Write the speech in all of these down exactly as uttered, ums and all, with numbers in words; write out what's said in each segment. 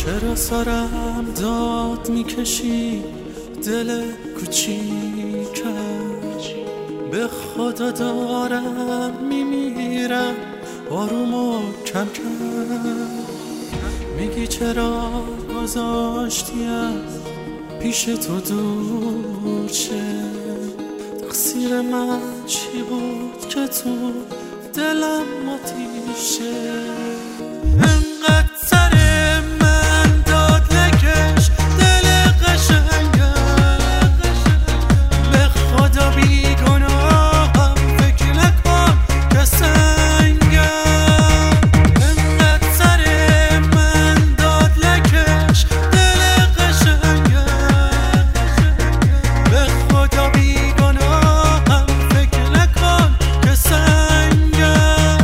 چرا سرم داد میکشی دل کوچیکم؟ به خدا دارم میمیرم آرومو کم کم. میگی چرا گذاشتیم پیش تو دور شه؟ تقصیر من چی بود که تو دلم آتیشه؟ انقدر سر من داد نکش دل قشنگم، به خدا بیگناهم فکر نکن که سنگم. انقدر سر من داد نکش دل قشنگم، به خدا بیگناهم فکر نکن که سنگم.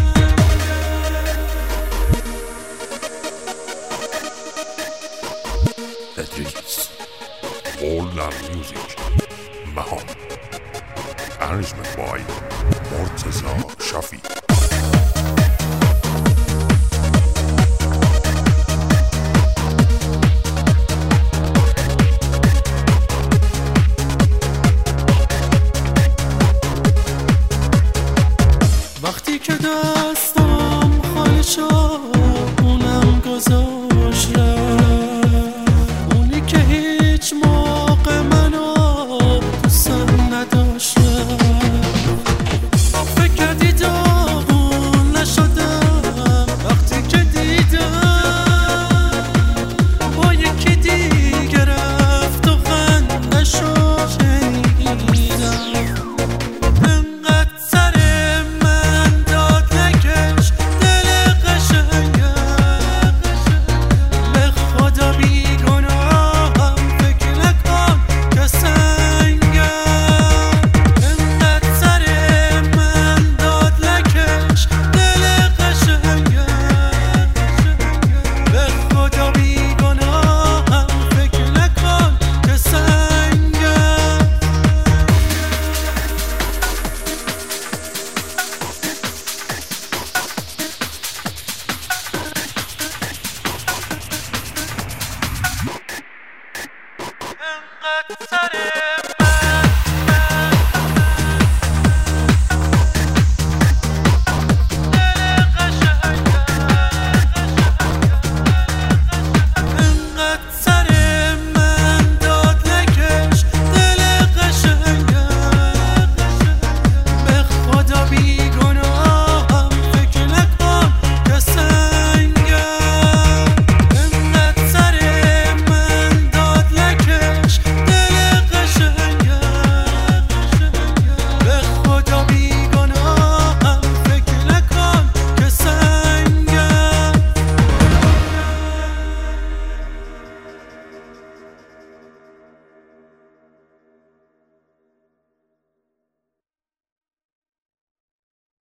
Edris, All Music, Mahon, arrangement by Mortaza Shafi. وقتی که دست